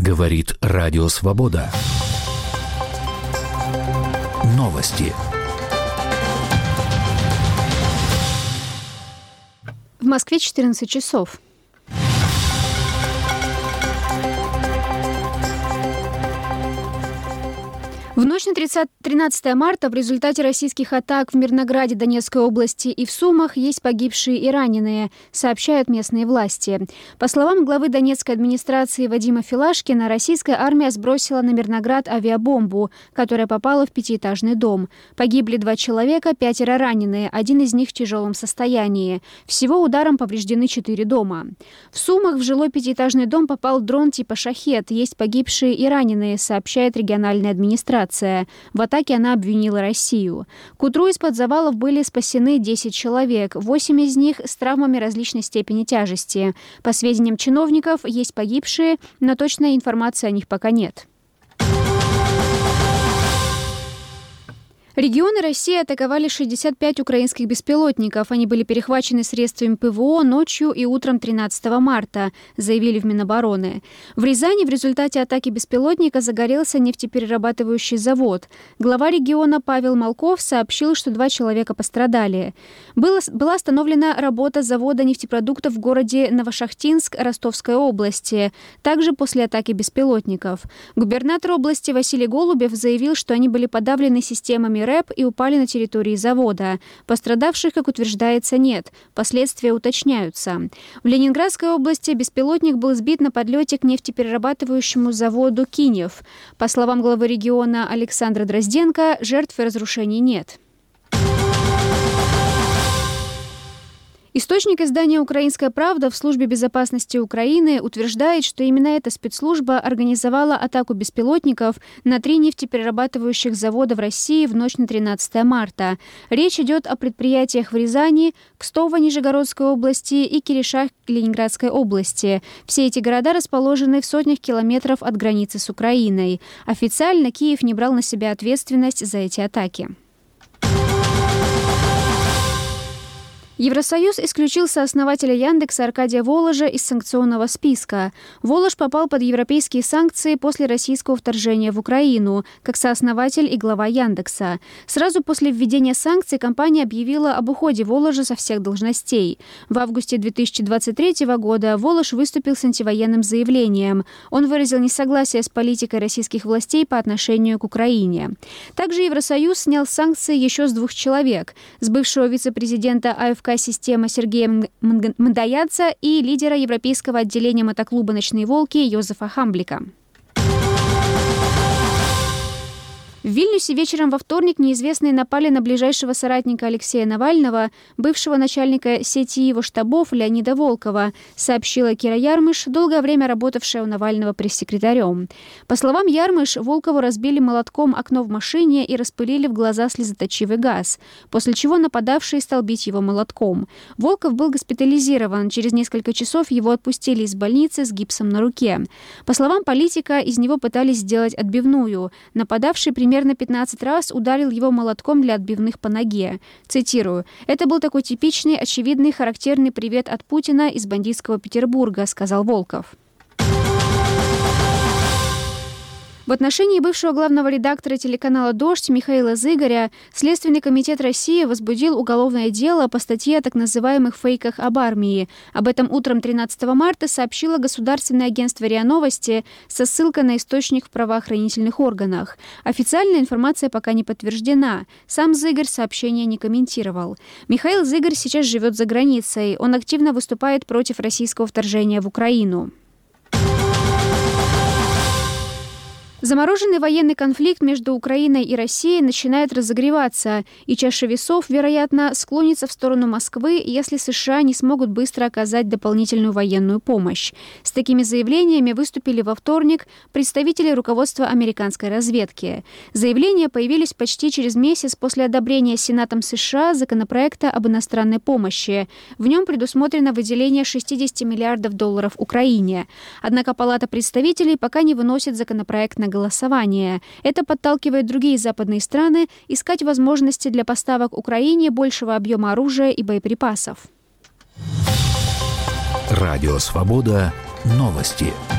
Говорит Радио Свобода. Новости. В Москве 14 часов. В ночь на 13 марта в результате российских атак в Мирнограде Донецкой области и в Сумах есть погибшие и раненые, сообщают местные власти. По словам главы Донецкой администрации Вадима Филашкина, российская армия сбросила на Мирноград авиабомбу, которая попала в пятиэтажный дом. Погибли 2 человека, 5 раненые, один из них в тяжелом состоянии. Всего ударом повреждены 4 дома. В Сумах в жилой пятиэтажный дом попал дрон типа «Шахед». Есть погибшие и раненые, сообщает региональная администрация. В атаке она обвинила Россию. К утру из-под завалов были спасены 10 человек, 8 из них с травмами различной степени тяжести. По сведениям чиновников, есть погибшие, но точной информации о них пока нет. Регионы России атаковали 65 украинских беспилотников. Они были перехвачены средствами ПВО ночью и утром 13 марта, заявили в Минобороны. В Рязани в результате атаки беспилотника загорелся нефтеперерабатывающий завод. Глава региона Павел Малков сообщил, что 2 человека пострадали. Была остановлена работа завода нефтепродуктов в городе Новошахтинск Ростовской области, также после атаки беспилотников. Губернатор области Василий Голубев заявил, что они были подавлены системами РЭП и упали на территории завода. Пострадавших, как утверждается, нет. Последствия уточняются. В Ленинградской области беспилотник был сбит на подлете к нефтеперерабатывающему заводу «Кинев». По словам главы региона Александра Дрозденко, жертв и разрушений нет. Источник издания «Украинская правда» в Службе безопасности Украины утверждает, что именно эта спецслужба организовала атаку беспилотников на 3 нефтеперерабатывающих завода в России в ночь на 13 марта. Речь идет о предприятиях в Рязани, Кстово Нижегородской области и Киришах Ленинградской области. Все эти города расположены в сотнях километров от границы с Украиной. Официально Киев не брал на себя ответственность за эти атаки. Евросоюз исключил сооснователя Яндекса Аркадия Воложа из санкционного списка. Волож попал под европейские санкции после российского вторжения в Украину, как сооснователь и глава Яндекса. Сразу после введения санкций компания объявила об уходе Воложа со всех должностей. В августе 2023 года Волож выступил с антивоенным заявлением. Он выразил несогласие с политикой российских властей по отношению к Украине. Также Евросоюз снял санкции еще с 2 человек – с бывшего вице-президента АФК «Система» Сергея Мандаяца и лидера европейского отделения мотоклуба «Ночные волки» Йозефа Хамблика. В Вильнюсе вечером во вторник неизвестные напали на ближайшего соратника Алексея Навального, бывшего начальника сети его штабов Леонида Волкова, сообщила Кира Ярмыш, долгое время работавшая у Навального пресс-секретарем. По словам Ярмыш, Волкову разбили молотком окно в машине и распылили в глаза слезоточивый газ, после чего нападавший стал бить его молотком. Волков был госпитализирован. Через несколько часов его отпустили из больницы с гипсом на руке. По словам политика, из него пытались сделать отбивную. Нападавший примерно 15 раз ударил его молотком для отбивных по ноге. Цитирую: «Это был такой типичный, очевидный, характерный привет от Путина из бандитского Петербурга», сказал Волков. В отношении бывшего главного редактора телеканала «Дождь» Михаила Зыгоря Следственный комитет России возбудил уголовное дело по статье о так называемых фейках об армии. Об этом утром 13 марта сообщило Государственное агентство РИА Новости со ссылкой на источник в правоохранительных органах. Официальная информация пока не подтверждена. Сам Зыгорь сообщение не комментировал. Михаил Зыгорь сейчас живет за границей. Он активно выступает против российского вторжения в Украину. Замороженный военный конфликт между Украиной и Россией начинает разогреваться, и чаша весов, вероятно, склонится в сторону Москвы, если США не смогут быстро оказать дополнительную военную помощь. С такими заявлениями выступили во вторник представители руководства американской разведки. Заявления появились почти через месяц после одобрения Сенатом США законопроекта об иностранной помощи. В нем предусмотрено выделение $60 миллиардов Украине. Однако Палата представителей пока не выносит законопроект на голосование. Это подталкивает другие западные страны искать возможности для поставок Украине большего объема оружия и боеприпасов. Радио Свобода. Новости.